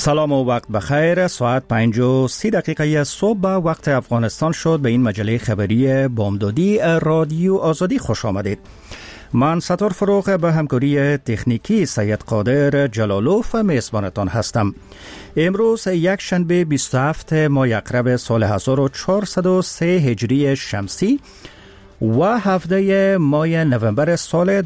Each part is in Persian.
سلام و وقت بخیر. ساعت 5:30 صبح وقت افغانستان شد. به این مجله خبری بامدادی رادیو آزادی خوش آمدید. من ستار فروغ به همکاری تکنیکی سید قادر جلالوف میزبانتان هستم. امروز یک شنبه 27 ماه اکرم سال 1403 هجری شمسی و 17 ماه نوامبر سال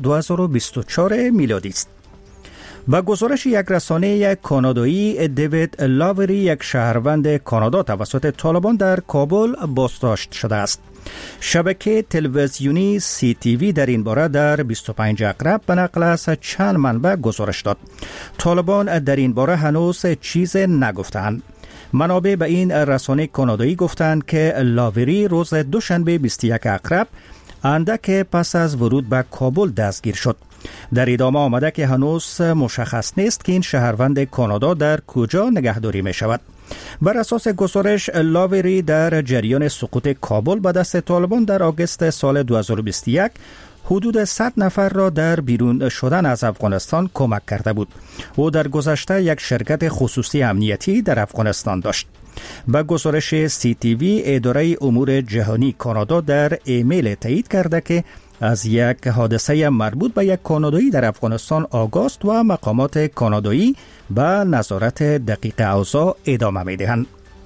2024 میلادی است. با گزارش یک رسانه کانادایی، دیوید لاوری، یک شهروند کانادا توسط طالبان در کابل بازداشت شده است. شبکه تلویزیونی CTV در این باره در 25 اکرم به نقل از چند منبع گزارش داد. طالبان در این باره هنوز چیز نگفتند. منابع به این رسانه کانادایی گفتند که لاوری روز دوشنبه 21 اکرم اندک پس از ورود به کابل دستگیر شد. در ادامه آمده که هنوز مشخص نیست که این شهروند کانادا در کجا نگهداری می شود. بر اساس گزارش، لاوری در جریان سقوط کابل به دست طالبان در آگوست سال 2021 حدود 100 نفر را در بیرون شدن از افغانستان کمک کرده بود. او در گذشته یک شرکت خصوصی امنیتی در افغانستان داشت. با گزارش CTV، اداره امور جهانی کانادا در ایمیل تایید کرده که از یک حادثه مربوط به یک کانادایی در افغانستان آگاه است و مقامات کانادایی به نظارت دقیق اوضاع ادامه می‌دهند.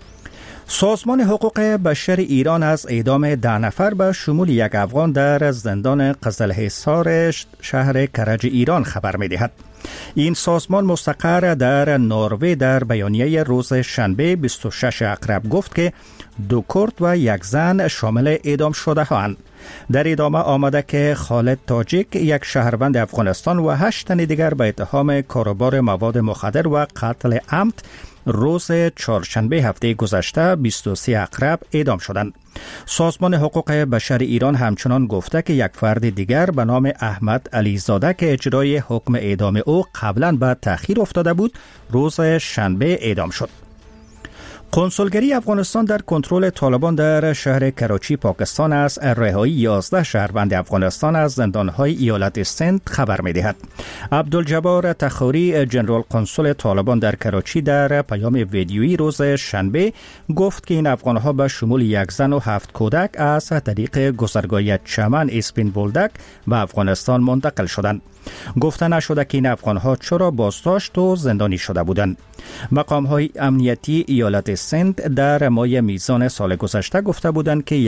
سازمان حقوق بشر ایران از اعدام 10 نفر به شمول یک افغان در زندان قزلحصار شهر کرج ایران خبر می‌دهد. این سازمان مستقر در نروژ در بیانیه روز شنبه 26 اکرم گفت که 2 کرد و 1 زن شامل اعدام شده هستند. در ادامه آمده که خالد تاجیک، یک شهروند افغانستان، و 8 تن دیگر به اتهام کاروبار مواد مخدر و قتل عمد روز چهارشنبه هفته گذشته 23 اکرم اعدام شدند. سازمان حقوق بشر ایران همچنان گفته که یک فرد دیگر به نام احمد علیزاده که اجرای حکم اعدام او قبلا به تأخیر افتاده بود، روز شنبه اعدام شد. کنسولگری افغانستان در کنترل طالبان در شهر کراچی پاکستان از رهایی 11 شهروند افغانستان از زندانهای ایالت سند خبر می‌دهد. عبدالجبار تخاری، ژنرال کنسول طالبان در کراچی، در پیام ویدیویی روز شنبه گفت که این افغانها به شمول 1 زن و 7 کودک از طریق گذرگاه چمن اسپین بولدک به افغانستان منتقل شدند. گفته نشده که این افغانها چرا بازداشت و زندانی شده بودند. مقام‌های امنیتی ایالت سند در ماه میزان سال گذشته گفته بودند که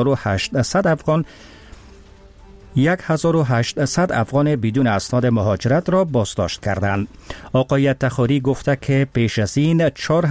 1800 افغان بدون اسناد مهاجرت را بازداشت کردند. آقای تخاری گفته که پیش از این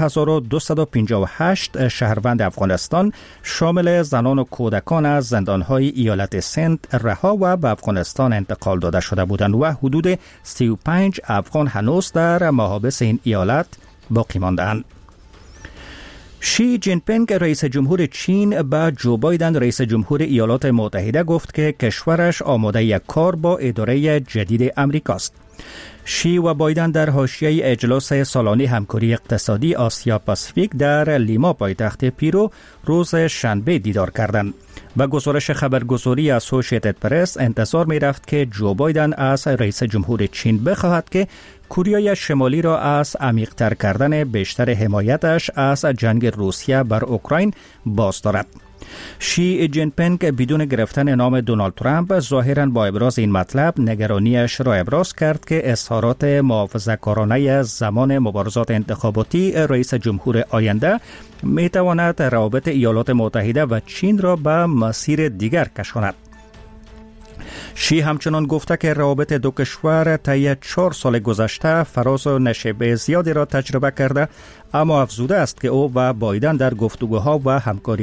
4258 شهروند افغانستان شامل زنان و کودکان از زندانهای ایالت سند رها و به افغانستان انتقال داده شده بودند و حدود 35 افغان هنوز در محابس این ایالت باقی ماندند. شی جین پینگ، رئیس جمهور چین، به جو بایدن، رئیس جمهور ایالات متحده، گفت که کشورش آماده یک کار با اداره جدید امریکاست. شی و بایدن در حاشیه اجلاس سالانه همکاری اقتصادی آسیا پاسیفیک در لیما پایتخت پیرو روز شنبه دیدار کردند. با گزارش خبرگزاری اسوسییتد پرس انتظار می رفت که جو بایدن از رئیس جمهور چین بخواهد که کره شمالی را از عمیق‌تر کردن بیشتر حمایتش از جنگ روسیه بر اوکراین باز دارد. شی جین پینگ بدون گرفتن نام دونالد ترامپ ظاهراً با ابراز این مطلب نگرانیش را ابراز کرد که اظهارات محافظه‌کارانه زمان مبارزات انتخاباتی رئیس جمهور آینده می تواند روابط ایالات متحده و چین را به مسیر دیگر کشاند. شی همچنان گفته که روابط دو کشور طی 4 سال گذشته فراز و نشیب زیادی را تجربه کرده، اما افزوده است که او و بایدن در گفتگوها و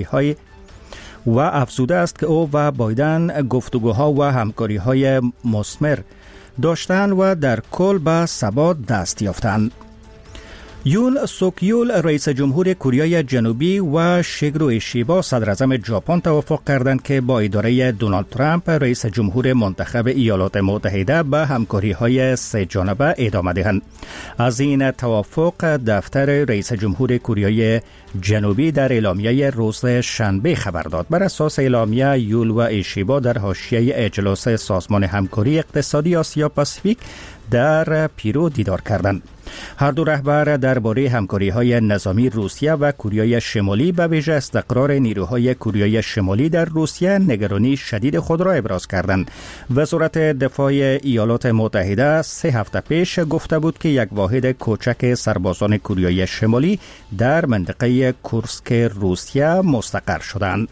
همکاری‌های مثمر داشتند و در کل به ثبات دست یافتند. یون سوک یول، رئیس جمهور کره جنوبی، و شیگرو ایشیبا، صدر اعظم ژاپن، توافق کردند که با اداره دونالد ترامپ، رئیس جمهور منتخب ایالات متحده، به همکاری‌های 3 جانبه ادامه دهند. از این توافق دفتر رئیس جمهور کره جنوبی در اعلامیه روز شنبه خبر داد. بر اساس اعلامیه، یول و ایشیبا در حاشیه اجلاس سازمان همکاری اقتصادی آسیا پاسیفیک در پیرو دیدار کردند. هر دو رهبر درباره همکاری‌های نظامی روسیه و کره شمالی به ویژه استقرار نیروهای کره شمالی در روسیه نگرانی شدید خود را ابراز کردند. وزارت دفاع ایالات متحده 3 هفته پیش گفته بود که یک واحد کوچک سربازان کره شمالی در منطقه کورسک روسیه مستقر شدند.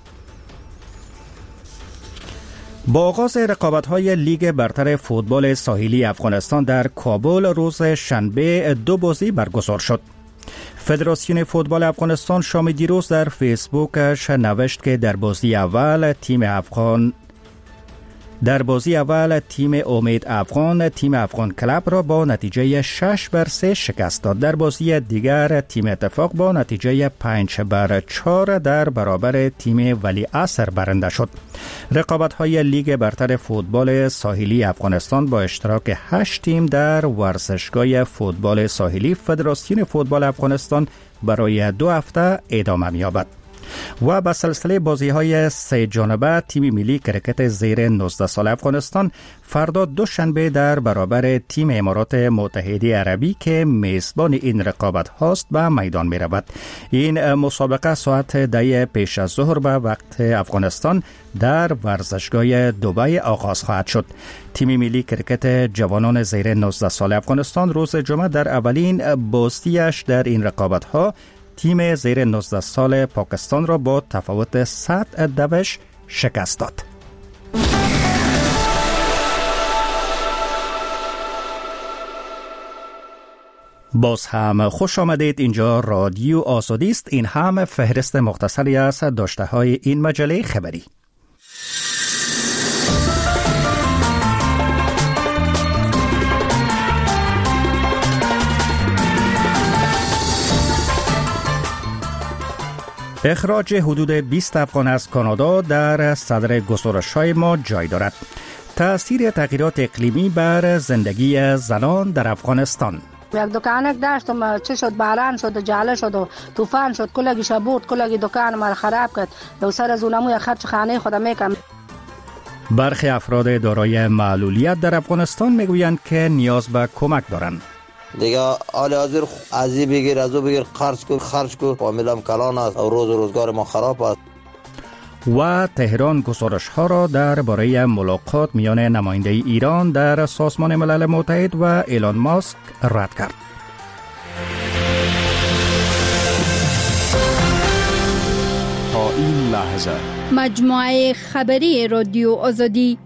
با آغاز رقابت‌های لیگ برتر فوتبال ساحلی افغانستان در کابل روز شنبه 2 بازی برگزار شد. فدراسیون فوتبال افغانستان شام دیروز در فیسبوکش نوشت که در بازی اول تیم امید افغان تیم افغان کلب را با نتیجه 6-3 شکست داد. در بازی دیگر تیم اتفاق با نتیجه 5-4 در برابر تیم ولی عصر برنده شد. رقابت‌های لیگ برتر فوتبال ساحلی افغانستان با اشتراک 8 تیم در ورزشگاه فوتبال ساحلی فدراسیون فوتبال افغانستان برای 2 هفته ادامه می‌یابد. و به سلسله بازی‌های 3 جانبه تیم ملی کرکت زیر 19 سال افغانستان فردا دوشنبه در برابر تیم امارات متحده عربی که میزبان این رقابت هاست به میدان می رود. این مسابقه ساعت 10 پیش از ظهر به وقت افغانستان در ورزشگاه دبی آغاز خواهد شد. تیم ملی کرکت جوانان زیر 19 سال افغانستان روز جمعه در اولین بازیش در این رقابت ها تیم زیر 19 سال پاکستان را با تفاوت 100 شکست داد. باز هم خوش آمدید. اینجا رادیو آزادی است. این هم فهرست مختصری از داشته های این مجله خبری. اخراج حدود 20 افغان از کانادا در صدر گزارش‌های ما جای دارد. تأثیر تغییرات اقلیمی بر زندگی زنان در افغانستان. یک دکانک داشتم، چه شد، باران شد و جاله شد و طوفان شد، کلگی شبورد، کلگی دکان ما خراب کرد. یو سر از اونمو خرج خانه خودم میکنم. برخی افراد دارای معلولیت در افغانستان میگویند که نیاز به کمک دارند. دیگه حال حاضر ازی بگیر ازو بگیر خرج کو فامیلم کلان است و روزگار ما خراب است. و تهران گزارش ها را درباره ملاقات میان نماینده ایران در سازمان ملل متحد و ایلان ماسک رد کرد. تا این لحظه مجموعه خبری رادیو آزادی.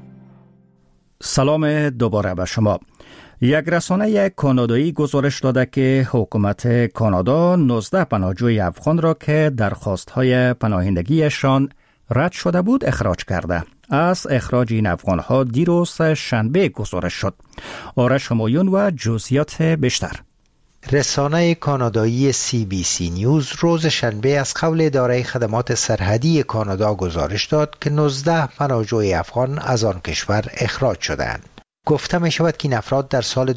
سلام دوباره به شما. یک رسانه کانادایی گزارش داده که حکومت کانادا 19 پناهجوی افغان را که درخواست‌های پناهندگیشان رد شده بود اخراج کرده. از اخراج این افغان‌ها دیروز شنبه گزارش شد. آرش همایون و جزئیات بیشتر. رسانه کانادایی CBC نیوز روز شنبه از قول اداره خدمات سرحدی کانادا گزارش داد که 19 پناهجوی افغان از آن کشور اخراج شدند. گفته می شود که این افراد در سال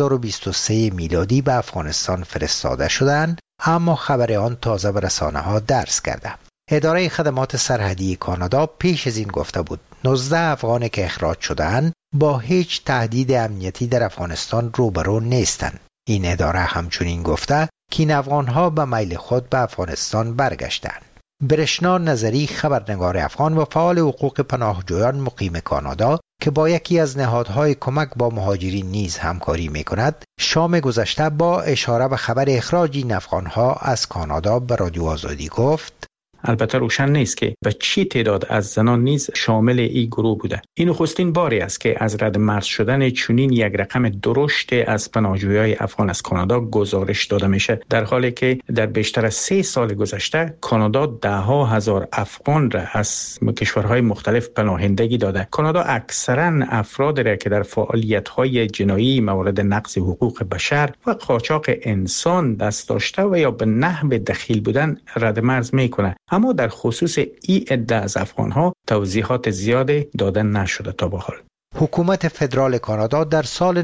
2023 میلادی به افغانستان فرستاده شدند، اما خبر آن تازه به رسانه ها درز کرده. اداره خدمات سرحدی کانادا پیش از این گفته بود 19 افغانی که اخراج شدند با هیچ تهدید امنیتی در افغانستان روبرو نیستند. این اداره همچنین گفته که این افغانها به میل خود به افغانستان برگشتند. برشنا نظری، خبرنگار افغان و فعال حقوق پناهجویان مقیم کانادا که با یکی از نهادهای کمک با مهاجرین نیز همکاری می‌کند، شام گذشته با اشاره به خبر اخراج این افغانها از کانادا به رادیو آزادی گفت: البته روشن نیست که به چی تعداد از زنان نیز شامل این گروه بوده. این نخستین باری است که از رد مرز شدن چنین یک رقم درشت از پناهجویان افغان از کانادا گزارش داده میشه، در حالی که در بیشتر از 3 سال گذشته کانادا 10,000 افغان را از کشورهای مختلف پناهندگی داده. کانادا اکثرا افراد را که در فعالیت‌های جنایی، موارد نقض حقوق بشر و قاچاق انسان دست داشته و یا به نحو دخیل بودن رد مرز میکنه. اما در خصوص این عده از افغانها توضیحات زیاده داده نشده تا به حال. حکومت فدرال کانادا در سال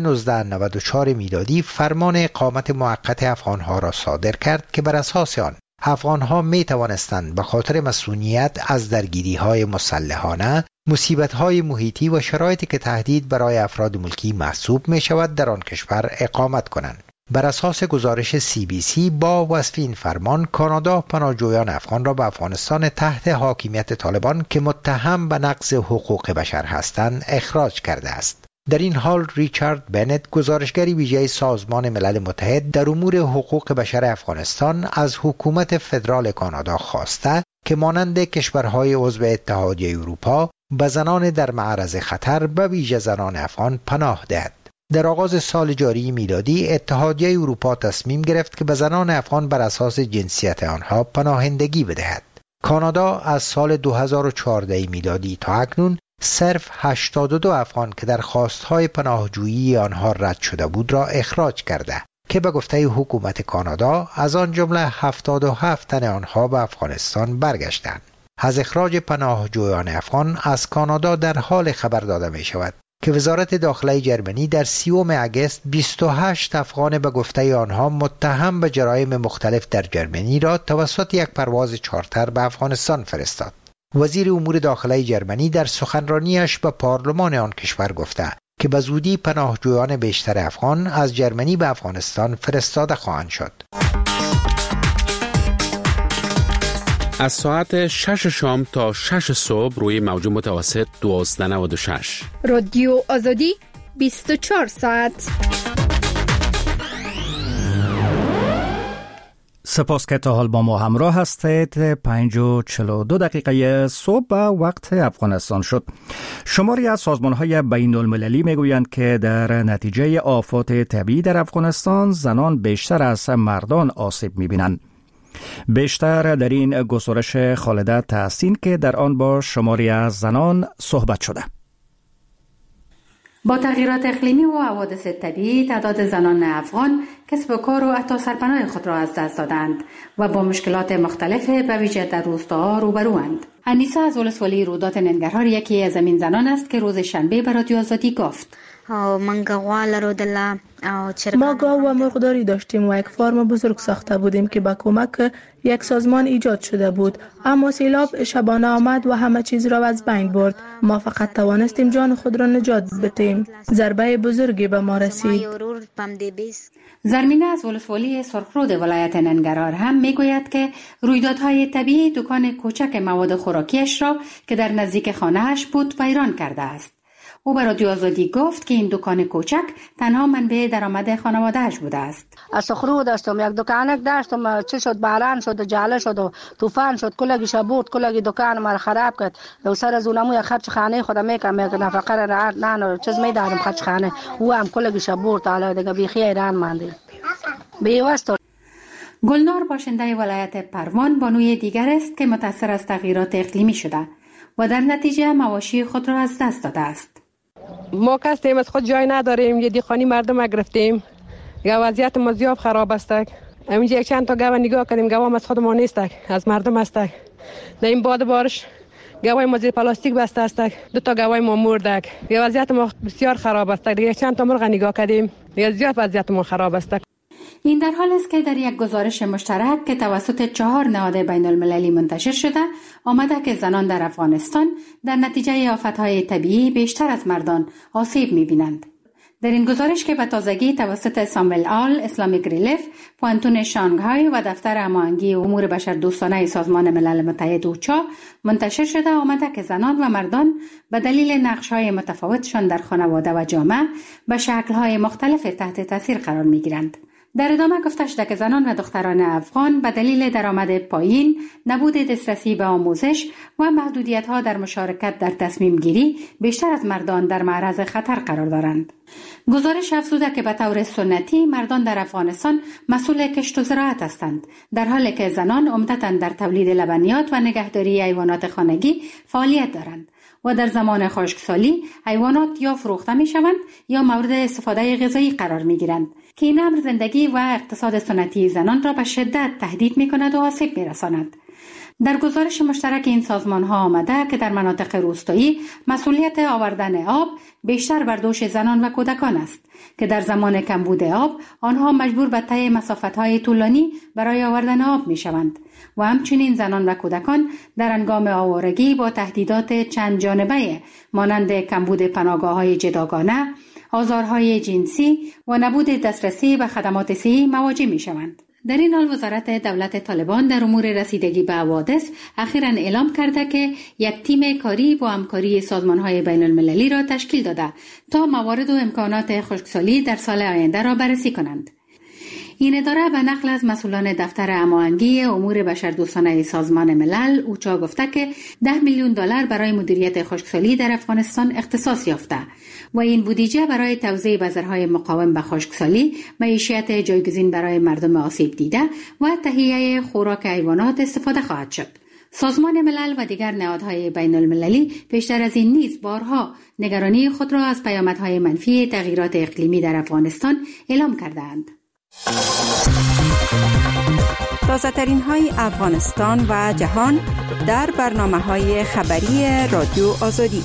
1994 میلادی فرمان اقامت موقت افغانها را صادر کرد که بر اساس آن افغانها می توانستند به خاطر مسئولیت از درگیری‌های مسلحانه، مصیبت‌های محیطی و شرایطی که تهدید برای افراد ملکی محسوب می شود در آن کشور اقامت کنند. بر اساس گزارش CBC با وصف این فرمان، کانادا پناهجویان افغان را به افغانستان تحت حاکمیت طالبان که متهم به نقض حقوق بشر هستند اخراج کرده است. در این حال ریچارد بنت، گزارشگری ویژه سازمان ملل متحد در امور حقوق بشر افغانستان، از حکومت فدرال کانادا خواسته که مانند کشورهای عضو اتحادیه اروپا به زنان در معرض خطر به ویژه زنان افغان پناه دهد. در آغاز سال جاری میلادی اتحادیه اروپا تصمیم گرفت که به زنان افغان بر اساس جنسیت آنها پناهندگی بدهد. کانادا از سال 2014 میلادی تا اکنون صرف 82 افغان که درخواست‌های پناهجویی آنها رد شده بود را اخراج کرده که به گفته حکومت کانادا از آن جمله 77 تن آنها به افغانستان برگشتند. از اخراج پناهجویان افغان از کانادا در حال خبر داده می شود که وزارت داخله جرمنی در 30 اگست 28 افغان به گفته آنها متهم به جرایم مختلف در جرمنی را توسط یک پرواز چارتر به افغانستان فرستاد. وزیر امور داخله جرمنی در سخنرانیش به پارلمان آن کشور گفته که به زودی پناهجویان بیشتر افغان از جرمنی به افغانستان فرستاده خواهند شد. از ساعت 6 شام تا 6 صبح روی موج متوسط 1296 رادیو آزادی 24 ساعت. سپاس که تا حال با ما همراه هستید. 5:42 صبح به وقت افغانستان شد. شماری از سازمان‌های بین المللی میگویند که در نتیجه آفات طبیعی در افغانستان زنان بیشتر از مردان آسیب می‌بینند. بیشتر در این گزارش خالده تحسین که در آن با شماری از زنان صحبت شده. با تغییرات اقلیمی و حوادث طبیعی، تعداد زنان افغان کسب و کار و حتی سرپناه خود را از دست دادند و با مشکلات مختلف به ویژه در روستاها روبروند. انیسه از ولسوالی رودات ننگرهار یکی از این زنان است که روز شنبه به رادیو آزادی گفت: ما گاو و مرغداری داشتیم و یک فارم بزرگ ساخته بودیم که با کمک یک سازمان ایجاد شده بود، اما سیلاب شبانه آمد و همه چیز را از بین برد. ما فقط توانستیم جان خود را نجات بدهیم. ضربه بزرگی به ما رسید. زرمینه از ولسوالی سرخرود ولایت ننگرهار هم میگوید که رویدادهای طبیعی دکان کوچک مواد خوراکیش را که در نزدیک خانه‌اش بود ویران کرده است. او به رادیو آزادی گفت که این دکان کوچک تنها منبع درآمد خانواده‌اش بوده است. از سرخرود داشتم، یک دکانک داشتم، چه شد باران شد و جاله شد و طوفان شد، کلگیش برد، کلگی دکان ما خراب کرد. و سر از اونمو یک خرج خانه خودم میکنم، یک نفقه را نه چیز میدارم خرج خانه، او هم کلگیش برد. حالا دیگه بیخی ایران ماندیم. بیوست. گلنار باشنده ولایت پروان بانوی دیگر است که متاثر از تغییرات اقلیمی شده و در نتیجه مواشی خود را از دست داده است. ما کسیم از خود جای نداریم، یه دیخانی مردم گرفتیم. وضعیت ما زیاد خراب است. همینجا یک چند تا گاو نگاه کردیم، گاو از خود ما نیست، از مردم است. در این باد بارش گاوای ما زیر پلاستیک بسته است، 2 تا گاوای ما مرده. وضعیت ما بسیار خراب است. یک چند تا مرغ نگاه کردیم، زیاد وضعیت ما خراب است. این در حال است که در یک گزارش مشترک که توسط 4 نهاد بین المللی منتشر شده آمده که زنان در افغانستان در نتیجه آفتهای طبیعی بیشتر از مردان آسیب می‌بینند. در این گزارش که به تازگی توسط ساموئل آل، اسلامیک ریلیف، پوانتون شانگهای و دفتر هماهنگی امور بشردوستانه سازمان ملل متحد اوچا منتشر شده آمده که زنان و مردان به دلیل نقش‌های متفاوتشان در خانواده و جامعه به شکل‌های مختلف تحت تاثیر قرار می‌گیرند. در ادامه گفته شده که زنان و دختران افغان به دلیل درآمد پایین، نبود دسترسی به آموزش و محدودیت‌ها در مشارکت در تصمیم گیری بیشتر از مردان در معرض خطر قرار دارند. گزارش افزوده که به طور سنتی مردان در افغانستان مسئول کشت و زراعت هستند، در حالی که زنان عمدتاً در تولید لبنیات و نگهداری حیوانات خانگی فعالیت دارند و در زمان خشکسالی حیوانات یا فروخته می شوند یا مورد استفاده غذایی قرار می گیرند که این امر زندگی و اقتصاد سنتی زنان را به شدت تهدید می کند و آسیب می رساند. در گزارش مشترک این سازمان ها آمده که در مناطق روستایی مسئولیت آوردن آب بیشتر بر دوش زنان و کودکان است که در زمان کمبود آب آنها مجبور به طی مسافت های طولانی برای آوردن آب می شوند و همچنین زنان و کودکان در هنگام آوارگی با تهدیدات چند جانبه مانند کمبود پناهگاه های جداگانه، آزارهای جنسی و نبود دسترسی به خدمات صحی مواجه می شوند. در این حال وزارت دولت طالبان در امور رسیدگی به حوادث اخیراً اعلام کرده که یک تیم کاری با همکاری سازمان‌های بین المللی را تشکیل داده تا موارد و امکانات خشکسالی در سال آینده را بررسی کنند. این اداره به نقل از مسئولان دفتر هماهنگی امور بشردوستانه سازمان ملل اوچا گفته که $10 میلیون برای مدیریت خشکسالی در افغانستان اختصاص یافته و این بودجه برای توزیع بذرهای مقاوم به خشکسالی، معیشت جایگزین برای مردم آسیب دیده و تهیه خوراک حیوانات استفاده خواهد شد. سازمان ملل و دیگر نهادهای بین المللی پیشتر از این نیز بارها نگرانی خود را از پیامدهای منفی تغییرات اقلیمی در افغانستان اعلام کردند. تازه ترین های افغانستان و جهان در برنامه‌های خبری رادیو آزادی.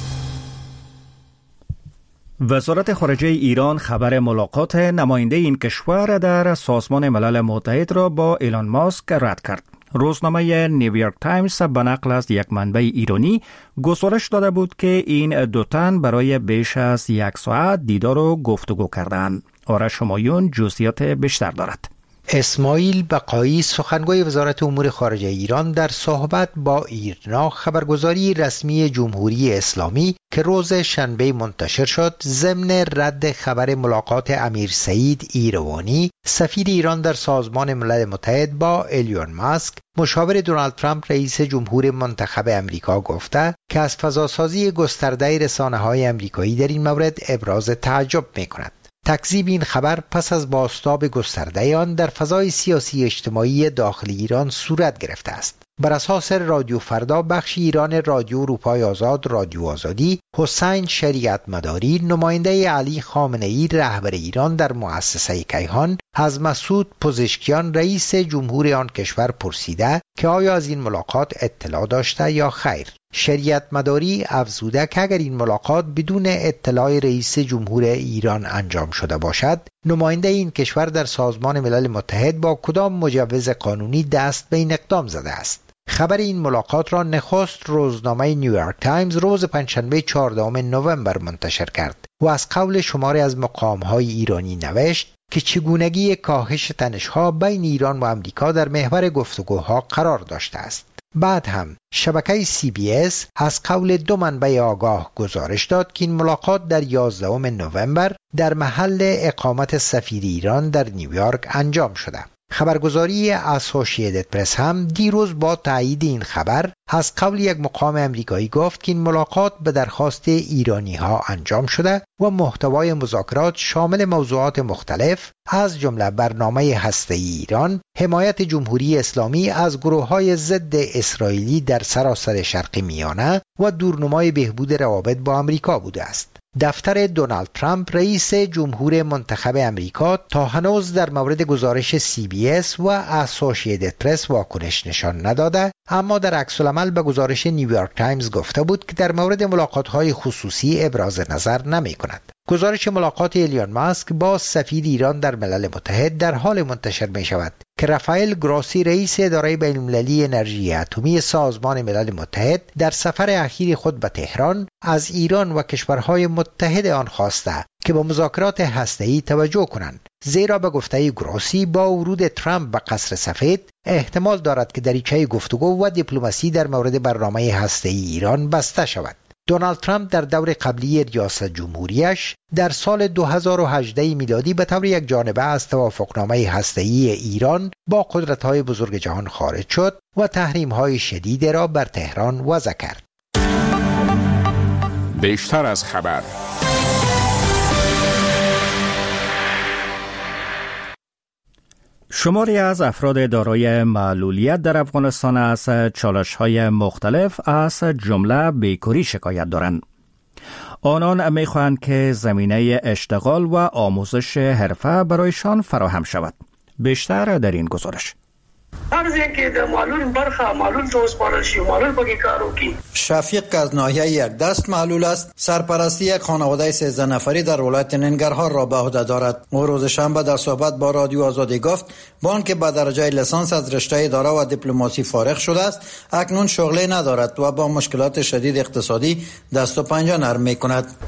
وزارت خارجه ایران خبر ملاقات نماینده این کشور در سازمان ملل متحد را با ایلان ماسک رد کرد. روزنامه نیویورک تایمز به نقل از یک منبع ایرانی گزارش داده بود که این دو تن برای بیش از 1 ساعت دیدار و گفتگو کردند. آرش همایون جزئیات بیشتر دارد. اسماعیل بقایی سخنگوی وزارت امور خارجه ایران در صحبت با ایرنا خبرگزاری رسمی جمهوری اسلامی که روز شنبه منتشر شد ضمن رد خبر ملاقات امیر سعید ایروانی سفیر ایران در سازمان ملل متحد با ایلون ماسک مشاور دونالد ترامپ رئیس جمهور منتخب امریکا گفته که از فضاسازی گسترده رسانه‌های امریکایی در این مورد ابراز تعجب می‌کند. تکذیب این خبر پس از بازتاب گسترده آن در فضای سیاسی اجتماعی داخل ایران صورت گرفته است. بر اساس رادیو فردا بخش ایران رادیو اروپای آزاد رادیو آزادی حسین شریعت مداری نماینده علی خامنه‌ای رهبر ایران در مؤسسه کیهان از مسعود پزشکیان رئیس جمهور آن کشور پرسیده که آیا از این ملاقات اطلاع داشته یا خیر. شریعت مداری افزوده که اگر این ملاقات بدون اطلاع رئیس جمهور ایران انجام شده باشد نماینده این کشور در سازمان ملل متحد با کدام مجوز قانونی دست به این اقدام زده است. خبر این ملاقات را نخست روزنامه نیویورک تایمز روز پنجشنبه 14 نوامبر منتشر کرد و از قول شماری از مقام‌های ایرانی نوشت که چگونگی کاهش تنش‌ها بین ایران و آمریکا در محور گفتگوها قرار داشته است. بعد هم شبکه CBS از قول 2 منبع آگاه گزارش داد که این ملاقات در 11 نوامبر در محل اقامت سفیر ایران در نیویورک انجام شده. خبرگزاری اسوسییتد پرس هم دیروز با تایید این خبر از قول یک مقام امریکایی گفت که این ملاقات به درخواست ایرانی ها انجام شده و محتوای مذاکرات شامل موضوعات مختلف از جمله برنامه هسته‌ای ایران، حمایت جمهوری اسلامی از گروه‌های ضد اسرائیلی در سراسر شرق میانه و دورنمای بهبود روابط با آمریکا بوده است. دفتر دونالد ترامپ رئیس جمهور منتخب امریکا تا هنوز در مورد گزارش CBS و اسوسییتد پرس واکنش نشان نداده، اما در عکس العمل به گزارش نیویورک تایمز گفته بود که در مورد ملاقات‌های خصوصی ابراز نظر نمی‌کند. گزارش ملاقات ایلون ماسک با سفیر ایران در ملل متحد در حال منتشر می شود که رافائل گراسی رئیس اداره بین‌المللی انرژی اتمی سازمان ملل متحد در سفر اخیر خود به تهران از ایران و کشورهای متحد آن خواسته که به مذاکرات هسته‌ای توجه کنند، زیرا به گفته گراسی با ورود ترامپ به قصر سفید احتمال دارد که دریچه گفتگو و دیپلماسی در مورد برنامه هسته‌ای ایران بسته شود. دونالد ترامپ در دور قبلی ریاست جمهوریش در سال 2018 میلادی به طور یک جانبه از توافقنامه هسته‌ای ایران با قدرت‌های بزرگ جهان خارج شد و تحریم‌های شدید را بر تهران وضع کرد. بیشتر از خبر. شماری از افراد دارای معلولیت در افغانستان از چالش‌های مختلف از جمله بیکاری شکایت دارند. آنان می‌خواهند که زمینه اشتغال و آموزش حرفه برایشان فراهم شود. بیشتر در این گزارش. هر ځکه د معلول برخه معلول ته وسپارل شي معلول پکې کار وکړي. شفیق از ناحیه یک دست معلول است. سرپرستی یک خانواده 13 نفری در ولایت ننگرهار را به عهده دارد. او روز شنبه در صحبت با رادیو آزادی گفت با آنکه به درجه لیسانس از رشته اداره و دیپلماسی فارغ شده است، اکنون شغلی ندارد و با مشکلات شدید اقتصادی دست و پنجه نرم می‌کند. په دې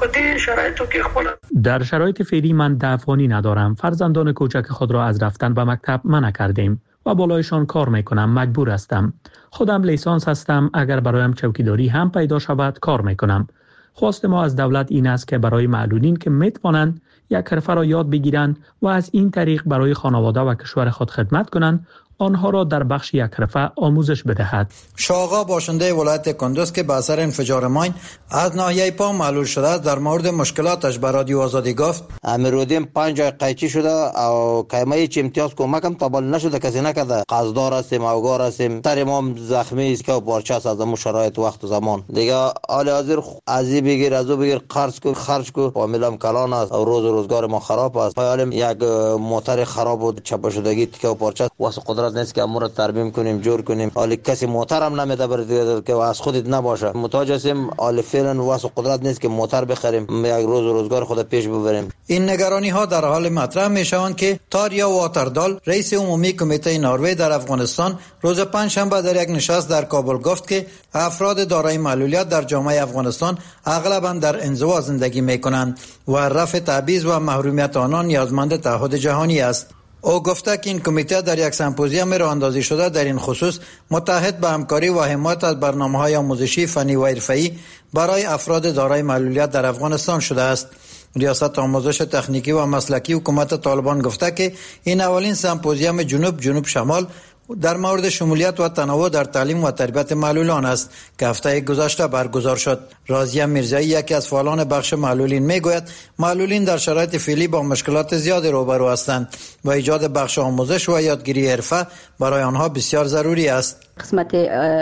شرایطو که خپل در شرایط فعلی من 10 افغانی ندارم. فرزندان کوچک خود را از رفتن به مکتب منع کردیم و بالایشان کار میکنم. مجبور هستم. خودم لیسانس هستم. اگر برایم چوکیداری هم پیدا شود کار میکنم. خواست ما از دولت این است که برای معلولین که میتوانند یک حرفه را یاد بگیرند و از این طریق برای خانواده و کشور خود خدمت کنند، آنها را در بخش یک حرفه آموزش بدهد. شاغا باشنده ولایت کندوز که به اثر انفجار ماین از ناحیه پا معلول شده است در مورد مشکلاتش به رادیو آزادی گفت: امیرالدین 5 جای قیچی شده و کایمه چه امتیاز کمکم تابل نشده، کسی نکرده. قصدار هستیم، اوگار هستیم، سر ما زخمی است که پارچه است از شرایط وقت و زمان دیگه. حال حاضر ازی بگیر ازو بگیر، خرج کو فامیلم کلان است و روزگار ما خراب است. حالم یک موتور خراب بود، چپه شدگی تیکه و پارچه واسه قدرت نیست که امور ترمیم کنیم، جور کنیم. حالی کسی موتور هم نمیده برای که از خودت نباشه. محتاج هستیم، حالی فعلا واسه قدرت نیست که موتور بخریم، یک روزگار خود پیش ببریم. این نگرانی ها در حال مطرح می شوند که تاریا واتردال رئیس عمومی کمیته نروژ در افغانستان روز پنجشنبه در یک نشست در کابل گفت که افراد دارای معلولیت در جامعه افغانستان اغلبا در انزوا زندگی می کنند و رفع تبعیض و محرومیت آنان نیازمند تعهد جهانی است. او گفته که این کمیته در یک سمپوزیوم راه اندازی شده در این خصوص متحد به همکاری و حمایت از برنامه‌های آموزشی فنی و حرفه‌ای برای افراد دارای معلولیت در افغانستان شده است. ریاست آموزش تکنیکی و مسلکی حکومت طالبان گفته که این اولین سمپوزیوم جنوب شمال در مورد شمولیت و تنوع در تعلیم و تربیت معلولان است که هفته گذشته برگزار شد. راضیه میرزایی یکی از فعالان بخش معلولین میگوید معلولین در شرایط فعلی با مشکلات زیاد روبرو هستند و ایجاد بخش آموزش و یادگیری حرفه برای آنها بسیار ضروری است. قسمت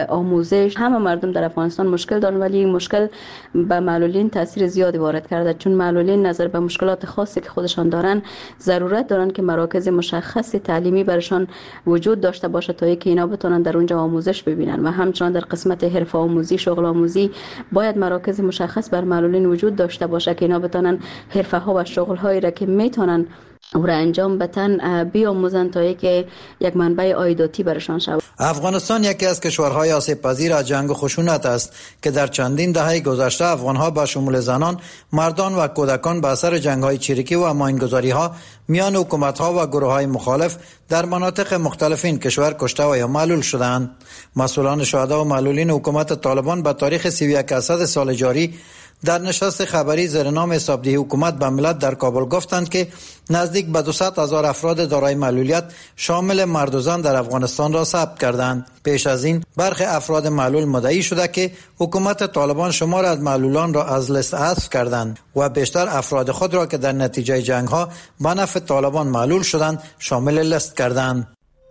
آموزش همه مردم در افغانستان مشکل دارند، ولی این مشکل به معلولین تاثیر زیادی وارد کرده، چون معلولین نظر به مشکلات خاصی که خودشان دارن ضرورت دارن که مراکز مشخص تعلیمی برشان وجود داشته باشه تا اینکه اینا بتونن در اونجا آموزش ببینن. و همچنان در قسمت حرفه آموزی، شغل آموزی باید مراکز مشخص بر معلولین وجود داشته باشه که اینا بتونن حرفه ها و شغل هایی را که میتونن او را انجام بدن بیاموزند تا اینکه یک منبع عایداتی برشان شود. افغانستان یکی از کشورهای آسیب پذیر از جنگ و خشونت است که در چندین دهه گذشته افغانها با شمول زنان، مردان و کودکان به اثر جنگ‌های چریکی و ماینگذاری‌ها میان حکومت‌ها و گروه‌های مخالف در مناطق مختلف این کشور کشته و یا معلول شدند. مسئولان شهدا و معلولین حکومت طالبان به تاریخ 31 اسد سال جاری در نشست خبری زیر نام حسابدهی حکومت به ملت در کابل گفتند که نزدیک به 200,000 افراد دارای معلولیت شامل مرد و زن در افغانستان را ثبت کردند. پیش از این برخی افراد معلول مدعی شده که حکومت طالبان شمار از معلولان را از لیست حذف کردند و بیشتر افراد خود را که در نتیجه جنگ ها به نفع طالبان معلول شدند شامل لیست کردند.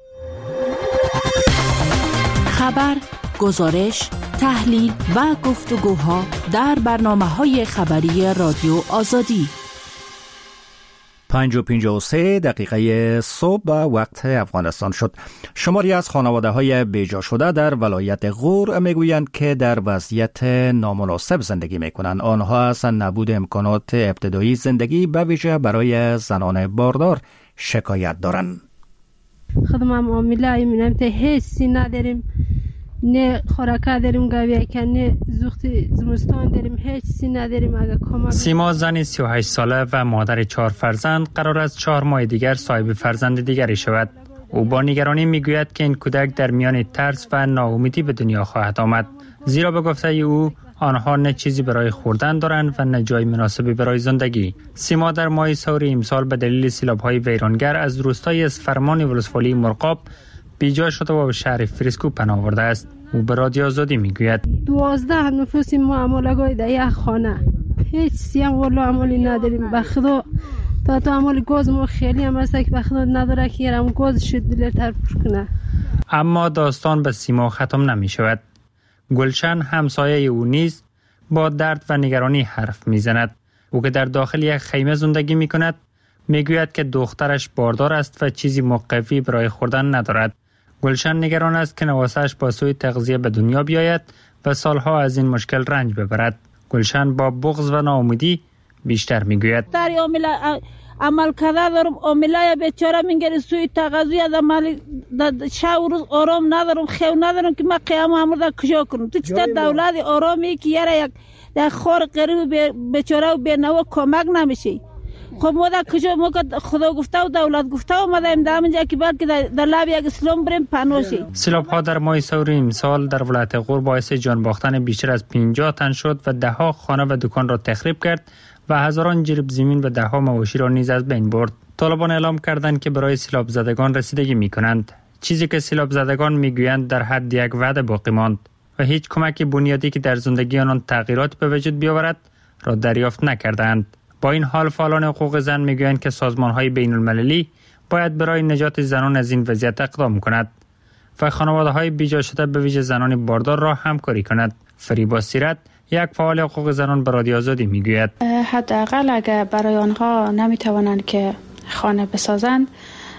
خبر، گزارش، تحلیل و گفتگوها در برنامه‌های خبری رادیو آزادی. 5:53 صبح به وقت افغانستان شد. شماری از خانواده‌های بیجا شده در ولایت غور میگویند که در وضعیت نامناسب زندگی میکنند. آنها از نبود امکانات ابتدایی زندگی به ویژه برای زنان باردار شکایت دارند. خدمت معامله می‌نم ته حسی نداریم، نه خوراکه داریم، گاوی که نه زوخت زمستان داریم، هیچ چیزی نداریم. اگه کمک سیما زنی 38 ساله و مادر 4 فرزند قرار است 4 ماه دیگر صاحب فرزند دیگری شود. او با نگرانی میگوید که این کودک در میان ترس و ناامیدی به دنیا خواهد آمد، زیرا به گفته او آنها نه چیزی برای خوردن دارند و نه جای مناسبی برای زندگی. سیما در ماه سور امسال به دلیل سیلاب‌های ویرانگر از روستای اسفرمان ولسوالی مرغاب بیجا شده و به شهر فریسکو پناه برده است. او به رادیو آزادی میگوید 12 نفوس معامله‌گاه در یک خانه، هیچ سیم والله عملی نداریم. به خدا تا عمل گاز ما خیلی هم هست که به خدا نداره که یرم گاز شد دلتر پر کنه. اما داستان به سیما ختم نمی شود. گلشن همسایه او نیز با درد و نگرانی حرف میزند. او که در داخل یک خیمه زندگی می کند میگوید که دخترش باردار است و چیزی موقفی برای خوردن ندارد. گلشن نگران است که نواسش با سوی تغذیه به دنیا بیاید و سالها از این مشکل رنج ببرد. گلشن با بغض و ناامیدی بیشتر میگوید در عمل کرده دارم، عامله بیچاره میگیره سوی تغذیه عمل شب و روز آرام ندارم، خیو ندارم که من قیام امر کجا کنم. تو چطور دولت آرامی که یک یک خور غریب بیچاره و بینوا کمک نمیشه. خب ما در کجا ما خدا گفته و دولت گفته اومدیم در اینجا که بلکه در لب یک اسلام بریم پناهی. سیلاب ها در ماه سور امسال در ولایت غور باعث جان باختن بیشتر از 50 تن شد و ده ها خانه و دکان را تخریب کرد و هزاران جریب زمین و ده ها مواشی را نیز از بین برد. طالبان اعلام کردند که برای سیلاب زدگان رسیدگی می‌کنند. چیزی که سیلاب زدگان میگویند در حد یک وعده باقی ماند و هیچ کمک بنیادی که در زندگی آنان تغییرات به وجود بیاورد را دریافت نکردند. با این حال فعالان حقوق زن میگویند که سازمان‌های بین‌المللی باید برای نجات زنان از این وضعیت اقدام کند و خانواده‌های بیجا شده به ویژه زنان باردار را همکاری کند. فریبا سیرت یک فعال حقوق زنان به رادیو آزادی میگوید حداقل اگر برای آنها نمیتوانند که خانه بسازند،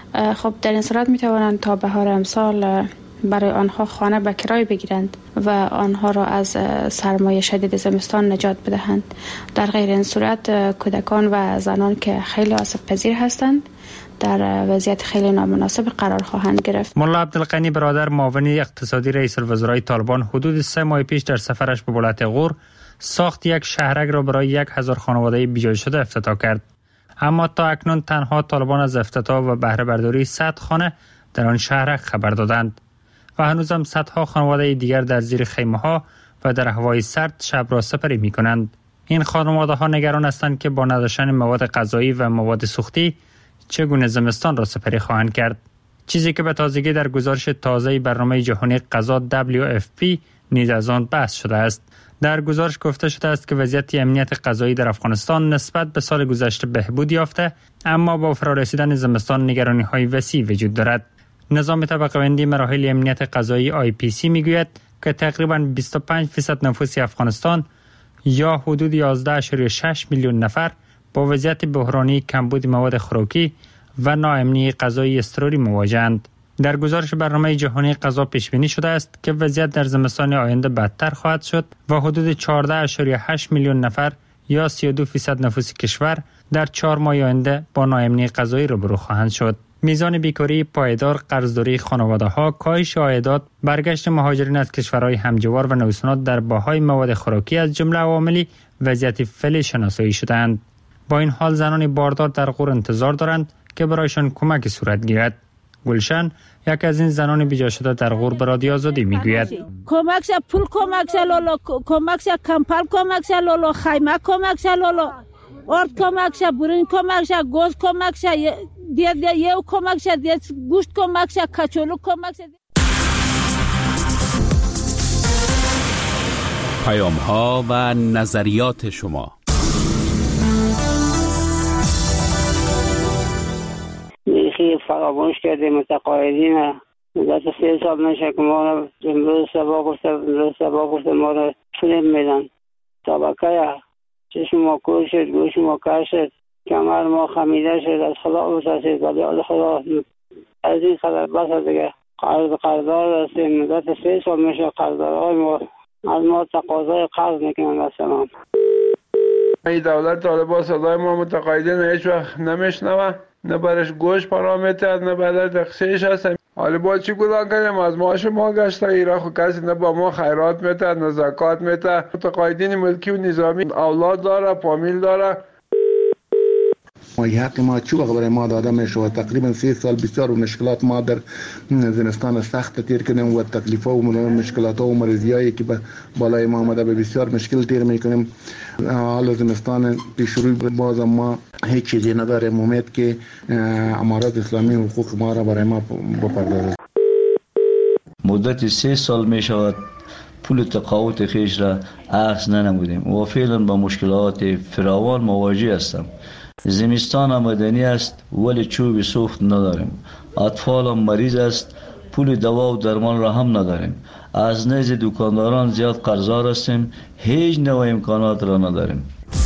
خب در این صورت میتوانند تا بهار امسال برای آنها خانه به کرای بگیرند و آنها را از سرمایه شدید زمستان نجات بدهند. در غیر این صورت کودکان و زنان که خیلی آسیب پذیر هستند در وضعیت خیلی نامناسب قرار خواهند گرفت. ملا عبدالغنی برادر معاون اقتصادی رئیس الوزرای طالبان حدود 3 ماه پیش در سفرش به ولایت غور ساخت یک شهرک را برای 1000 خانواده بیجا شده افتتاح کرد. اما تا اکنون تنها طالبان از افتتاح و بهره برداری 100 خانه در آن شهرک خبر دادند و هنوزم صدها خانواده دیگر در زیر خیمه ها و در هوای سرد شب را سپری می کنند. این خانواده ها نگران هستند که با نداشتن مواد غذایی و مواد سوختی چگونه زمستان را سپری خواهند کرد. چیزی که به تازگی در گزارش تازه برنامه جهانی غذا WFP نیز از آن بحث شده است. در گزارش گفته شده است که وضعیت امنیت غذایی در افغانستان نسبت به سال گذشته بهبود یافته، اما با فرارسیدن زمستان نگرانی‌های وسیع وجود دارد. نظام طبقه‌بندی مراحل امنیت غذایی IPC میگوید که تقریباً 25% نفوس افغانستان یا حدود 11.6 میلیون نفر با وضعیت بحرانی کمبود مواد خوراکی و ناامنی غذایی اضطراری مواجه‌اند. در گزارش برنامه جهانی غذا پیش بینی شده است که وضعیت در زمستان آینده بدتر خواهد شد و حدود 14.8 میلیون نفر یا 32% نفوس کشور در 4 ماه آینده با ناامنی غذایی روبرو خواهند شد. میزان بیکاری پایدار، قرضداری خانواده‌ها، کاهش عایدات، برگشت مهاجرین از کشورهای همجوار و نوسانات در بهای مواد خوراکی از جمله عواملی وضعیت فعلی شناسایی شدند. با این حال زنان باردار در غور انتظار دارند که برایشان کمک صورت گیرد. گلشن یک از این زنان بیجا شده در غور به رادیو آزادی میگوید کمکش پول کمکش لولو کمکش کمپل کمکش لولو خیمه کمکش لولو ارد کمکش برین کمکش گوز کمکش یه کمکش گوشت کمکش کچولو کمکش. پیام ها و نظریات شما. میخی فراموش کرده متقاعدین مدت 3 سال نشه که ما رو امروز سبا گفته ما رو فیلم میدن طبقه چشم ما کور شد گوش ما کر شد کمر ما خمیده شد از خدا بسازید ولی از خدا از این خبر بس دیگه قرضدار هستیم مدت 3 سال میشه قرضدارهای ما از ما تقاضای قرض میکنن مثلا این دولت طالبان صدای ما متقاعدین هیچ وقت نمیشنوه نه برش گوش پرامیتر نه برش دخشیش هست. حالا با چی گناه کنیم از معاش ما گشته ایران خو کسی نه با ما خیرات میته نه زکات میته. متقاعدین ملکی و نظامی اولاد داره فامیل داره. حق ما چی وقت برای ما داده میشه. تقریبا 3 سال بسیار مشکلات ما در زمستان سخت تیر کردیم و تکلیف ها و مشکلات ها و مریضیایی که بالای ما آمده به بسیار مشکل تیر میکنیم. حالا زمستان پیش روی باز ما هیچ چیزی نداریم. امید که امارات اسلامی حقوق ما را برای ما بپردازد. مدت 3 سال می شود پول تقاعد خیش را اخذ ننمودیم و فعلا با مشکلات فراوان مواجه هستم. زمستان آمدنی است ولی چوب سوخت نداریم. اطفالم مریض است پول دوا و درمان را هم نداریم. از نزد دکانداران زیاد قرضدار هستیم. هیچ نوع امکانات را نداریم.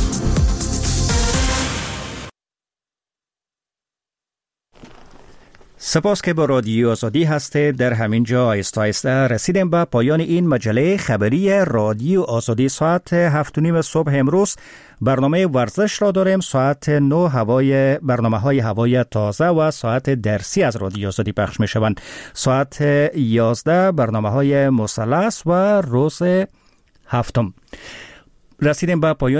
سپاس که با رادیو آزادی هستید. در همین جا آیسته آیسته رسیدیم به پایان این مجله خبری رادیو آزادی. ساعت 7:30 صبح امروز برنامه ورزش را داریم. ساعت 9 برنامه‌های هوای تازه و ساعت درسی از رادیو آزادی پخش می شوند. ساعت 11 برنامه‌های مثلث و روز هفتم. رسیدیم به پایان